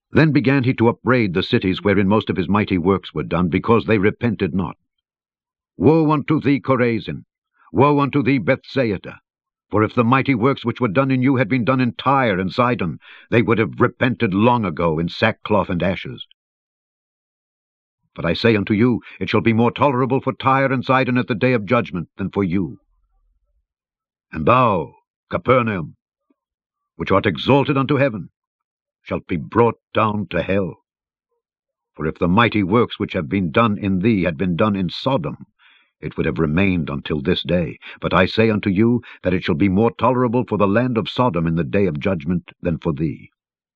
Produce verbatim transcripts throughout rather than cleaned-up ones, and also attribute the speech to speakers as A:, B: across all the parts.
A: Then began he to upbraid the cities wherein most of his mighty works were done, because they repented not. Woe unto thee, Chorazin! Woe unto thee, Bethsaida! For if the mighty works which were done in you had been done in Tyre and Sidon, they would have repented long ago in sackcloth and ashes. But I say unto you, it shall be more tolerable for Tyre and Sidon at the day of judgment than for you. And thou, Capernaum, which art exalted unto heaven, shalt be brought down to hell. For if the mighty works which have been done in thee had been done in Sodom, it would have remained until this day. But I say unto you, that it shall be more tolerable for the land of Sodom in the day of judgment than for thee.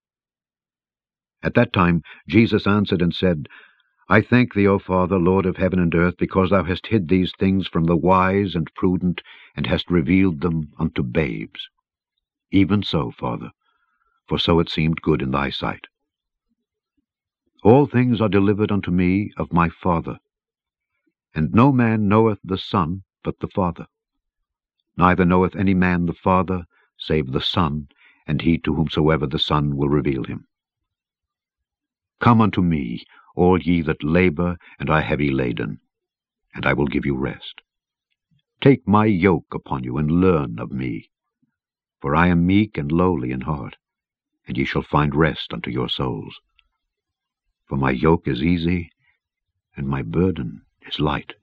A: At that time Jesus answered and said, I thank thee, O Father, Lord of heaven and earth, because thou hast hid these things from the wise and prudent, and hast revealed them unto babes. Even so, Father, for so it seemed good in thy sight. All things are delivered unto me of my Father, and no man knoweth the Son but the Father. Neither knoweth any man the Father, save the Son, and he to whomsoever the Son will reveal him. Come unto me, all ye that labor and are heavy laden, and I will give you rest. Take my yoke upon you, and learn of me. For I am meek and lowly in heart, and ye shall find rest unto your souls. For my yoke is easy, and my burden is light.